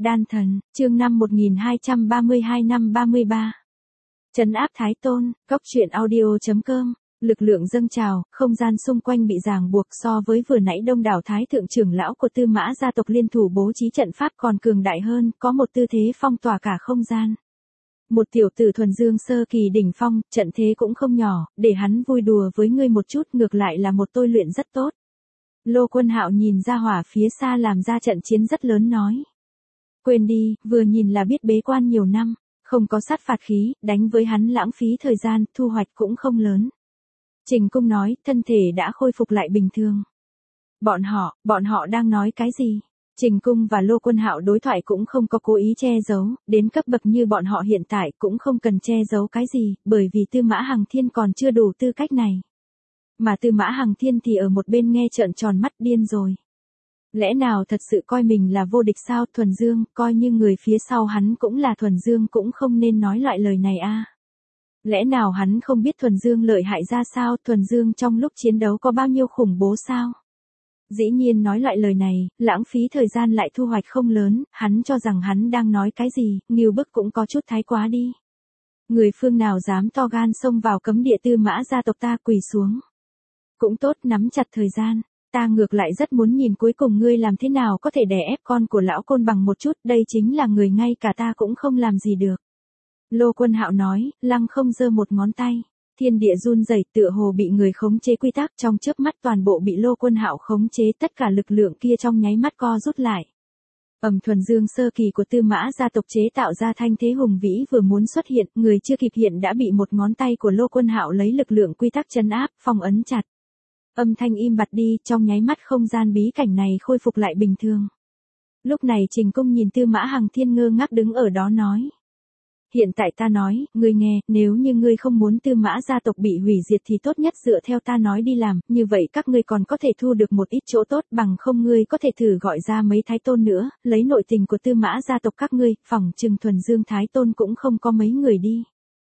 Đan thần, chương 1232 năm 33. Trấn áp Thái Tôn, góc truyện audio.com. Lực lượng dâng trào, không gian xung quanh bị ràng buộc so với vừa nãy đông đảo thái thượng trưởng lão của Tư Mã gia tộc liên thủ bố trí trận pháp còn cường đại hơn, có một tư thế phong tỏa cả không gian. Một tiểu tử thuần dương sơ kỳ đỉnh phong, trận thế cũng không nhỏ, để hắn vui đùa với ngươi một chút ngược lại là một tôi luyện rất tốt. Lô Quân Hạo nhìn ra hỏa phía xa làm ra trận chiến rất lớn nói. Quên đi, vừa nhìn là biết bế quan nhiều năm, không có sát phạt khí, đánh với hắn lãng phí thời gian, thu hoạch cũng không lớn. Trình Cung nói, thân thể đã khôi phục lại bình thường. Bọn họ đang nói cái gì? Trình Cung và Lô Quân Hạo đối thoại cũng không có cố ý che giấu, đến cấp bậc như bọn họ hiện tại cũng không cần che giấu cái gì, bởi vì Tư Mã Hằng Thiên còn chưa đủ tư cách này. Mà Tư Mã Hằng Thiên thì ở một bên nghe trợn tròn mắt điên rồi. Lẽ nào thật sự coi mình là vô địch sao? Thuần Dương, coi như người phía sau hắn cũng là Thuần Dương cũng không nên nói loại lời này a. Lẽ nào hắn không biết Thuần Dương lợi hại ra sao? Thuần Dương trong lúc chiến đấu có bao nhiêu khủng bố sao? Dĩ nhiên nói loại lời này, lãng phí thời gian lại thu hoạch không lớn, hắn cho rằng hắn đang nói cái gì, Ngưu Bức cũng có chút thái quá đi. Người phương nào dám to gan xông vào cấm địa Tư Mã gia tộc ta, quỳ xuống. Cũng tốt, nắm chặt thời gian, ta ngược lại rất muốn nhìn cuối cùng ngươi làm thế nào có thể đè ép con của lão Côn Bằng một chút, đây chính là người ngay cả ta cũng không làm gì được. Lô Quân Hạo nói, lăng không giơ một ngón tay. Thiên địa run rẩy, tựa hồ bị người khống chế quy tắc, trong chớp mắt toàn bộ bị Lô Quân Hạo khống chế, tất cả lực lượng kia trong nháy mắt co rút lại. Thuần dương sơ kỳ của Tư Mã gia tộc chế tạo ra thanh thế hùng vĩ vừa muốn xuất hiện, người chưa kịp hiện đã bị một ngón tay của Lô Quân Hạo lấy lực lượng quy tắc trấn áp, phong ấn chặt. Âm thanh im bặt đi, trong nháy mắt không gian bí cảnh này khôi phục lại bình thường. Lúc này Trình Cung nhìn Tư Mã Hằng Thiên ngơ ngác đứng ở đó nói. Hiện tại ta nói, ngươi nghe, nếu như ngươi không muốn Tư Mã gia tộc bị hủy diệt thì tốt nhất dựa theo ta nói đi làm, như vậy các ngươi còn có thể thu được một ít chỗ tốt, bằng không ngươi có thể thử gọi ra mấy thái tôn nữa, lấy nội tình của Tư Mã gia tộc các ngươi, phỏng chừng Thuần Dương thái tôn cũng không có mấy người đi.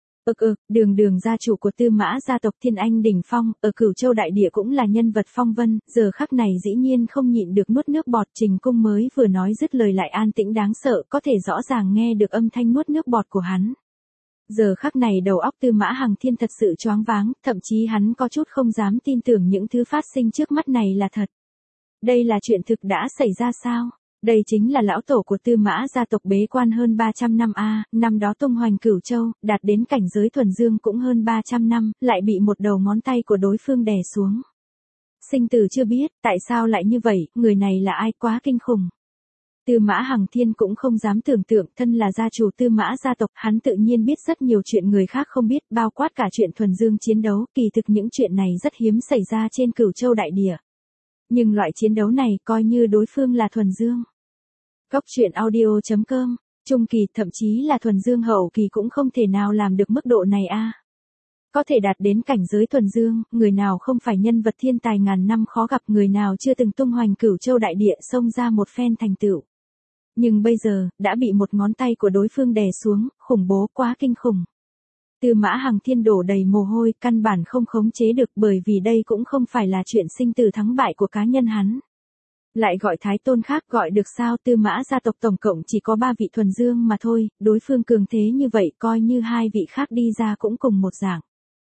Đường gia chủ của Tư Mã gia tộc Thiên Anh đỉnh phong, ở Cửu Châu đại địa cũng là nhân vật phong vân, giờ khắc này dĩ nhiên không nhịn được nuốt nước bọt. Trình Cung mới vừa nói dứt lời lại an tĩnh đáng sợ, có thể rõ ràng nghe được âm thanh nuốt nước bọt của hắn. Giờ khắc này đầu óc Tư Mã Hằng Thiên thật sự choáng váng, thậm chí hắn có chút không dám tin tưởng những thứ phát sinh trước mắt này là thật. Đây là chuyện thực đã xảy ra sao? Đây chính là lão tổ của Tư Mã gia tộc bế quan hơn 300 năm a, năm đó tung hoành Cửu Châu, đạt đến cảnh giới thuần dương cũng hơn 300 năm, lại bị một đầu ngón tay của đối phương đè xuống. Sinh tử chưa biết, tại sao lại như vậy, người này là ai, quá kinh khủng. Tư Mã Hằng Thiên cũng không dám tưởng tượng, thân là gia chủ Tư Mã gia tộc, hắn tự nhiên biết rất nhiều chuyện người khác không biết, bao quát cả chuyện thuần dương chiến đấu, kỳ thực những chuyện này rất hiếm xảy ra trên Cửu Châu đại địa. Nhưng loại chiến đấu này coi như đối phương là thuần dương. Góc truyện audio.com, trung kỳ thậm chí là thuần dương hậu kỳ cũng không thể nào làm được mức độ này a. Có thể đạt đến cảnh giới thuần dương, người nào không phải nhân vật thiên tài ngàn năm khó gặp, người nào chưa từng tung hoành Cửu Châu đại địa xông ra một phen thành tựu. Nhưng bây giờ, đã bị một ngón tay của đối phương đè xuống, khủng bố quá kinh khủng. Tư Mã Hằng Thiên đổ đầy mồ hôi, căn bản không khống chế được bởi vì đây cũng không phải là chuyện sinh tử thắng bại của cá nhân hắn. Lại gọi thái tôn khác gọi được sao? Tư Mã gia tộc tổng cộng chỉ có 3 vị thuần dương mà thôi, đối phương cường thế như vậy coi như 2 vị khác đi ra cũng cùng một dạng.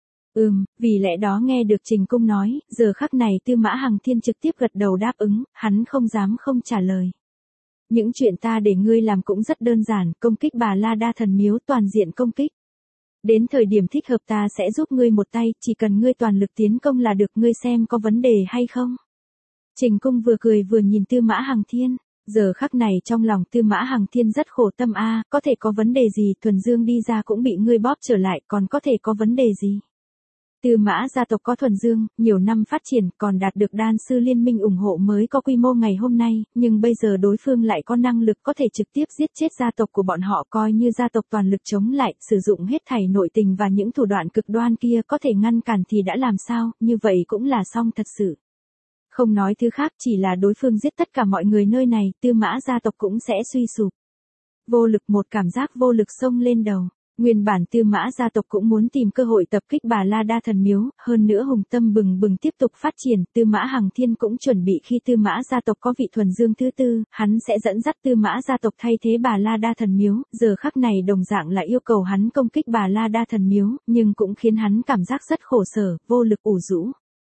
Vì lẽ đó nghe được Trình Cung nói, giờ khắc này Tư Mã Hằng Thiên trực tiếp gật đầu đáp ứng, hắn không dám không trả lời. Những chuyện ta để ngươi làm cũng rất đơn giản, công kích Bà La Đa thần miếu, toàn diện công kích. Đến thời điểm thích hợp ta sẽ giúp ngươi một tay, chỉ cần ngươi toàn lực tiến công là được, ngươi xem có vấn đề hay không. Trình Cung vừa cười vừa nhìn Tư Mã Hằng Thiên, giờ khắc này trong lòng Tư Mã Hằng Thiên rất khổ tâm a, có thể có vấn đề gì, thuần dương đi ra cũng bị ngươi bóp trở lại, còn có thể có vấn đề gì. Tư Mã gia tộc có thuần dương, nhiều năm phát triển, còn đạt được đan sư liên minh ủng hộ mới có quy mô ngày hôm nay, nhưng bây giờ đối phương lại có năng lực có thể trực tiếp giết chết gia tộc của bọn họ, coi như gia tộc toàn lực chống lại, sử dụng hết thảy nội tình và những thủ đoạn cực đoan kia có thể ngăn cản thì đã làm sao, như vậy cũng là xong thật sự. Không nói thứ khác, chỉ là đối phương giết tất cả mọi người nơi này, Tư Mã gia tộc cũng sẽ suy sụp. Vô lực, một cảm giác vô lực xông lên đầu. Nguyên bản Tư Mã gia tộc cũng muốn tìm cơ hội tập kích Bà La Đa Thần Miếu, hơn nữa hùng tâm bừng bừng tiếp tục phát triển, Tư Mã Hằng Thiên cũng chuẩn bị khi Tư Mã gia tộc có vị thuần dương thứ tư, hắn sẽ dẫn dắt Tư Mã gia tộc thay thế Bà La Đa Thần Miếu, giờ khắc này đồng dạng là yêu cầu hắn công kích Bà La Đa Thần Miếu, nhưng cũng khiến hắn cảm giác rất khổ sở, vô lực ủ rũ.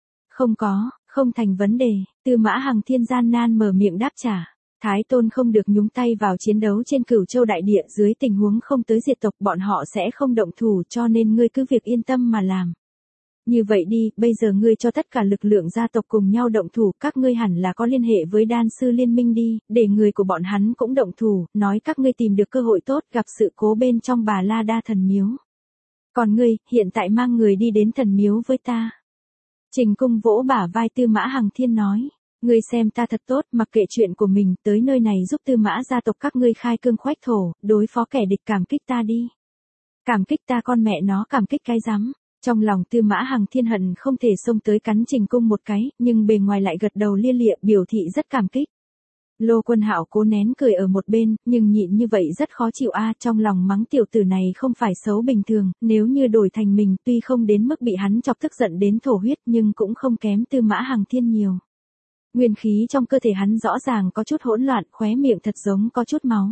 Không thành vấn đề, Tư Mã Hằng Thiên gian nan mở miệng đáp trả. Thái Tôn không được nhúng tay vào chiến đấu trên Cửu Châu đại địa, dưới tình huống không tới diệt tộc bọn họ sẽ không động thủ, cho nên ngươi cứ việc yên tâm mà làm. Như vậy đi, bây giờ ngươi cho tất cả lực lượng gia tộc cùng nhau động thủ, các ngươi hẳn là có liên hệ với đan sư liên minh đi, để người của bọn hắn cũng động thủ, nói các ngươi tìm được cơ hội tốt gặp sự cố bên trong Bà La Đa Thần Miếu. Còn ngươi, hiện tại mang người đi đến thần miếu với ta. Trình Cung vỗ bả vai Tư Mã Hằng Thiên nói. Ngươi xem ta thật tốt, mặc kệ chuyện của mình, tới nơi này giúp Tư Mã gia tộc các ngươi khai cương khoách thổ, đối phó kẻ địch, cảm kích ta đi. Cảm kích ta con mẹ nó, cảm kích cái rắm. Trong lòng Tư Mã Hằng Thiên hận không thể xông tới cắn Trình Cung một cái, nhưng bề ngoài lại gật đầu lia lịa biểu thị rất cảm kích. Lô Quân Hạo cố nén cười ở một bên, nhưng nhịn như vậy rất khó chịu trong lòng mắng tiểu tử này không phải xấu bình thường, nếu như đổi thành mình tuy không đến mức bị hắn chọc tức giận đến thổ huyết nhưng cũng không kém Tư Mã Hằng Thiên nhiều. Nguyên khí trong cơ thể hắn rõ ràng có chút hỗn loạn, khóe miệng thật giống có chút máu.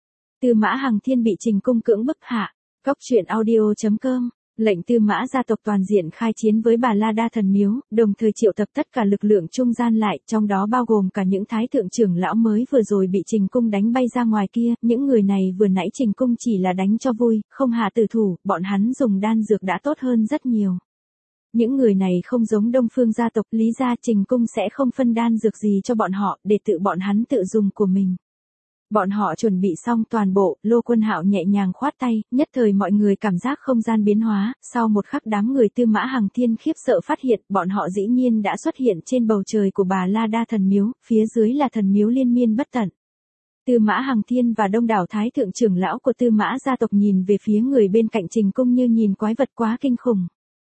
Tư Mã Hằng Thiên bị Trình Cung cưỡng bức hạ. Cóc truyện audio.com, lệnh Tư Mã gia tộc toàn diện khai chiến với Bà La Đa Thần Miếu, đồng thời triệu tập tất cả lực lượng trung gian lại, trong đó bao gồm cả những thái thượng trưởng lão mới vừa rồi bị Trình Cung đánh bay ra ngoài kia, những người này vừa nãy Trình Cung chỉ là đánh cho vui, không hạ tử thủ, bọn hắn dùng đan dược đã tốt hơn rất nhiều. Những người này không giống Đông Phương gia tộc, lý ra Trình Cung sẽ không phân đan dược gì cho bọn họ, để tự bọn hắn tự dùng của mình. Bọn họ chuẩn bị xong toàn bộ, Lô Quân Hạo nhẹ nhàng khoát tay, nhất thời mọi người cảm giác không gian biến hóa, sau một khắc đám người Tư Mã Hằng Thiên khiếp sợ phát hiện, bọn họ dĩ nhiên đã xuất hiện trên bầu trời của Bà La Đa Thần Miếu, phía dưới là thần miếu liên miên bất tận. Tư Mã Hằng Thiên và đông đảo thái thượng trưởng lão của Tư Mã gia tộc nhìn về phía người bên cạnh Trình Cung như nhìn quái vật quá kinh khủng.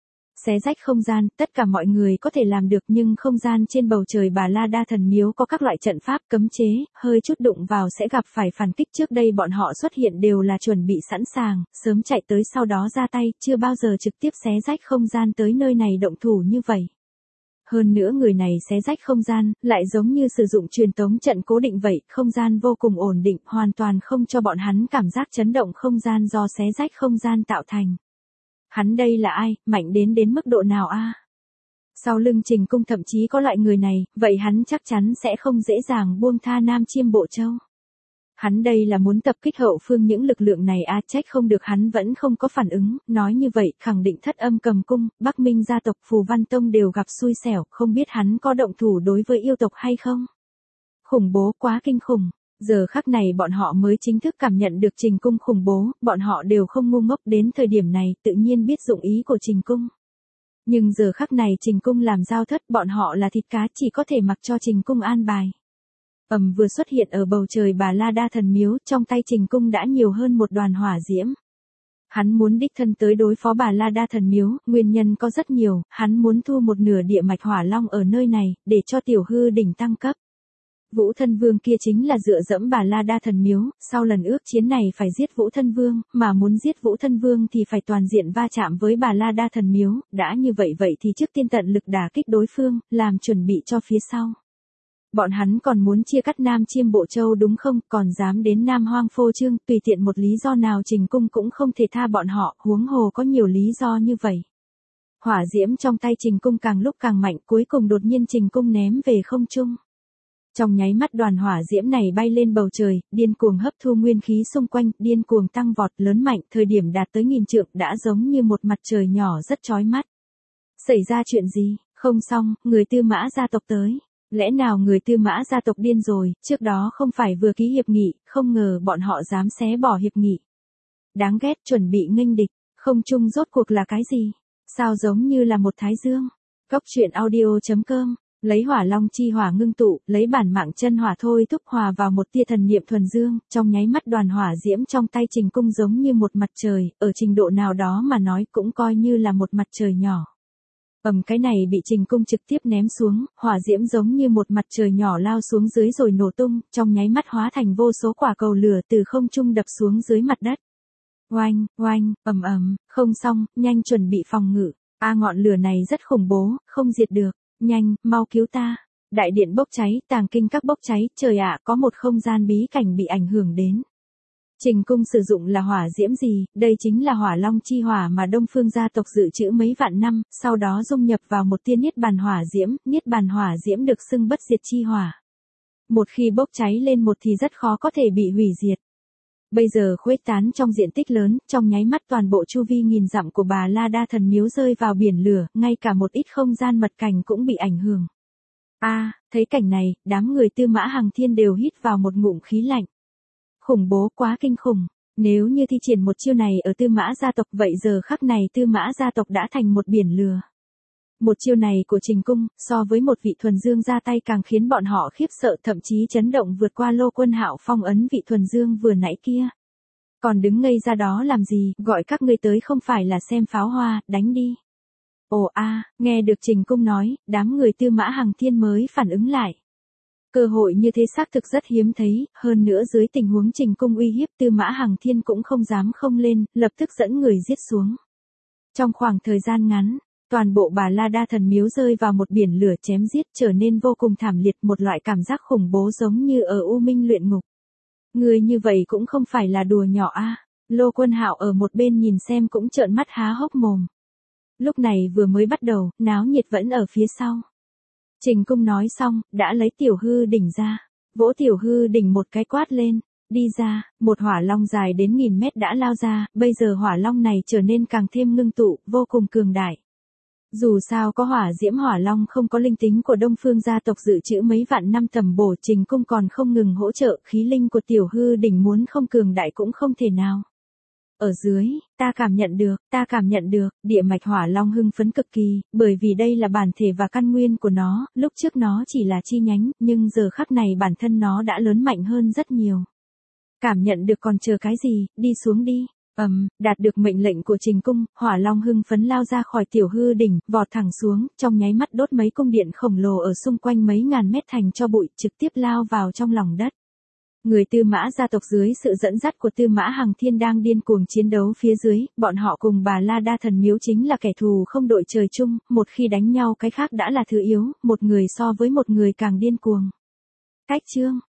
Xé rách không gian, tất cả mọi người có thể làm được nhưng không gian trên bầu trời Bà La Đa Thần Miếu có các loại trận pháp cấm chế, hơi chút đụng vào sẽ gặp phải phản kích, trước đây bọn họ xuất hiện đều là chuẩn bị sẵn sàng, sớm chạy tới sau đó ra tay, chưa bao giờ trực tiếp xé rách không gian tới nơi này động thủ như vậy. Hơn nữa người này xé rách không gian, lại giống như sử dụng truyền tống trận cố định vậy, không gian vô cùng ổn định, hoàn toàn không cho bọn hắn cảm giác chấn động không gian do xé rách không gian tạo thành. Hắn đây là ai, mạnh đến mức độ nào a? Sau lưng Trình Cung thậm chí có loại người này, vậy hắn chắc chắn sẽ không dễ dàng buông tha Nam Chiêm Bộ Châu. Hắn đây là muốn tập kích hậu phương những lực lượng này trách không được hắn vẫn không có phản ứng, nói như vậy khẳng định Thất Âm Cầm Cung, Bắc Minh gia tộc, Phù Văn Tông đều gặp xui xẻo, không biết hắn có động thủ đối với yêu tộc hay không. Khủng bố quá kinh khủng. Giờ khắc này bọn họ mới chính thức cảm nhận được Trình Cung khủng bố, bọn họ đều không ngu ngốc, đến thời điểm này tự nhiên biết dụng ý của Trình Cung. Nhưng giờ khắc này Trình Cung làm giao thất, bọn họ là thịt cá, chỉ có thể mặc cho Trình Cung an bài. Vừa xuất hiện ở bầu trời Bà La Đa Thần Miếu, trong tay Trình Cung đã nhiều hơn một đoàn hỏa diễm. Hắn muốn đích thân tới đối phó Bà La Đa Thần Miếu, nguyên nhân có rất nhiều, hắn muốn thu một nửa địa mạch hỏa long ở nơi này, để cho tiểu hư đỉnh tăng cấp. Vũ Thân Vương kia chính là dựa dẫm Bà La Đa Thần Miếu, sau lần ước chiến này phải giết Vũ Thân Vương, mà muốn giết Vũ Thân Vương thì phải toàn diện va chạm với Bà La Đa Thần Miếu, đã như vậy thì trước tiên tận lực đả kích đối phương, làm chuẩn bị cho phía sau. Bọn hắn còn muốn chia cắt Nam Chiêm Bộ Châu đúng không, còn dám đến Nam Hoang phô trương, tùy tiện một lý do nào Trình Cung cũng không thể tha bọn họ, huống hồ có nhiều lý do như vậy. Hỏa diễm trong tay Trình Cung càng lúc càng mạnh, cuối cùng đột nhiên Trình Cung ném về không trung. Trong nháy mắt đoàn hỏa diễm này bay lên bầu trời, điên cuồng hấp thu nguyên khí xung quanh, điên cuồng tăng vọt lớn mạnh, thời điểm đạt tới 1000 trượng đã giống như một mặt trời nhỏ rất chói mắt. Xảy ra chuyện gì? Không xong, người Tư Mã gia tộc tới. Lẽ nào người Tư Mã gia tộc điên rồi, trước đó không phải vừa ký hiệp nghị, không ngờ bọn họ dám xé bỏ hiệp nghị. Đáng ghét, chuẩn bị nghênh địch, không chung rốt cuộc là cái gì? Sao giống như là một thái dương? Cóc truyện audio.com, lấy hỏa long chi hỏa ngưng tụ, lấy bản mạng chân hỏa thôi thúc hòa vào một tia thần niệm thuần dương, trong nháy mắt đoàn hỏa diễm trong tay Trình Cung giống như một mặt trời, ở trình độ nào đó mà nói cũng coi như là một mặt trời nhỏ. Cái này bị Trình Cung trực tiếp ném xuống, hỏa diễm giống như một mặt trời nhỏ lao xuống dưới rồi nổ tung, trong nháy mắt hóa thành vô số quả cầu lửa từ không trung đập xuống dưới mặt đất. Oanh, oanh, ầm ầm, không xong, nhanh chuẩn bị phòng ngự. Ngọn lửa này rất khủng bố, không diệt được. Nhanh, mau cứu ta. Đại điện bốc cháy, tàng kinh các bốc cháy, trời ạ, có một không gian bí cảnh bị ảnh hưởng đến. Trình cung sử dụng là hỏa diễm gì, đây chính là hỏa long chi hỏa mà Đông Phương gia tộc dự trữ mấy vạn năm, sau đó dung nhập vào một tia niết bàn hỏa diễm được xưng bất diệt chi hỏa. Một khi bốc cháy lên một thì rất khó có thể bị hủy diệt. Bây giờ khuếch tán trong diện tích lớn, trong nháy mắt toàn bộ chu vi nghìn dặm của Bà La Đa Thần Miếu rơi vào biển lửa, ngay cả một ít không gian mật cảnh cũng bị ảnh hưởng. Thấy cảnh này, đám người Tư Mã Hằng Thiên đều hít vào một ngụm khí lạnh. Khủng bố quá kinh khủng, nếu như thi triển một chiêu này ở Tư Mã gia tộc vậy giờ khắc này Tư Mã gia tộc đã thành một biển lửa. Một chiêu này của Trình Cung, so với một vị thuần dương ra tay càng khiến bọn họ khiếp sợ thậm chí chấn động vượt qua Lô Quân Hạo phong ấn vị thuần dương vừa nãy kia. Còn đứng ngây ra đó làm gì, gọi các ngươi tới không phải là xem pháo hoa, đánh đi. Nghe được Trình Cung nói, đám người Tư Mã Hằng Thiên mới phản ứng lại. Cơ hội như thế xác thực rất hiếm thấy, hơn nữa dưới tình huống Trình Cung uy hiếp Tư Mã Hằng Thiên cũng không dám không lên, lập tức dẫn người giết xuống. Trong khoảng thời gian ngắn, toàn bộ Bà La Đa Thần Miếu rơi vào một biển lửa chém giết trở nên vô cùng thảm liệt, một loại cảm giác khủng bố giống như ở U Minh luyện ngục. Người như vậy cũng không phải là đùa nhỏ Lô Quân Hạo ở một bên nhìn xem cũng trợn mắt há hốc mồm. Lúc này vừa mới bắt đầu, náo nhiệt vẫn ở phía sau. Trình Cung nói xong, đã lấy tiểu hư đỉnh ra, vỗ tiểu hư đỉnh một cái quát lên, đi ra, một hỏa long dài đến 1000 mét đã lao ra, bây giờ hỏa long này trở nên càng thêm ngưng tụ, vô cùng cường đại. Dù sao có hỏa diễm hỏa long không có linh tính của Đông Phương gia tộc dự trữ mấy vạn năm tầm bổ, Trình Cung còn không ngừng hỗ trợ, khí linh của tiểu hư đỉnh muốn không cường đại cũng không thể nào. Ở dưới, ta cảm nhận được, địa mạch hỏa long hưng phấn cực kỳ, bởi vì đây là bản thể và căn nguyên của nó, lúc trước nó chỉ là chi nhánh, nhưng giờ khắc này bản thân nó đã lớn mạnh hơn rất nhiều. Cảm nhận được còn chờ cái gì, đi xuống đi. Đạt được mệnh lệnh của Trình Cung, hỏa long hưng phấn lao ra khỏi tiểu hư đỉnh, vọt thẳng xuống, trong nháy mắt đốt mấy cung điện khổng lồ ở xung quanh mấy ngàn mét thành tro bụi, trực tiếp lao vào trong lòng đất. Người Tư Mã gia tộc dưới sự dẫn dắt của Tư Mã Hằng Thiên đang điên cuồng chiến đấu phía dưới, bọn họ cùng Bà La Đa Thần Miếu chính là kẻ thù không đội trời chung, một khi đánh nhau cái khác đã là thứ yếu, một người so với một người càng điên cuồng. Cách chương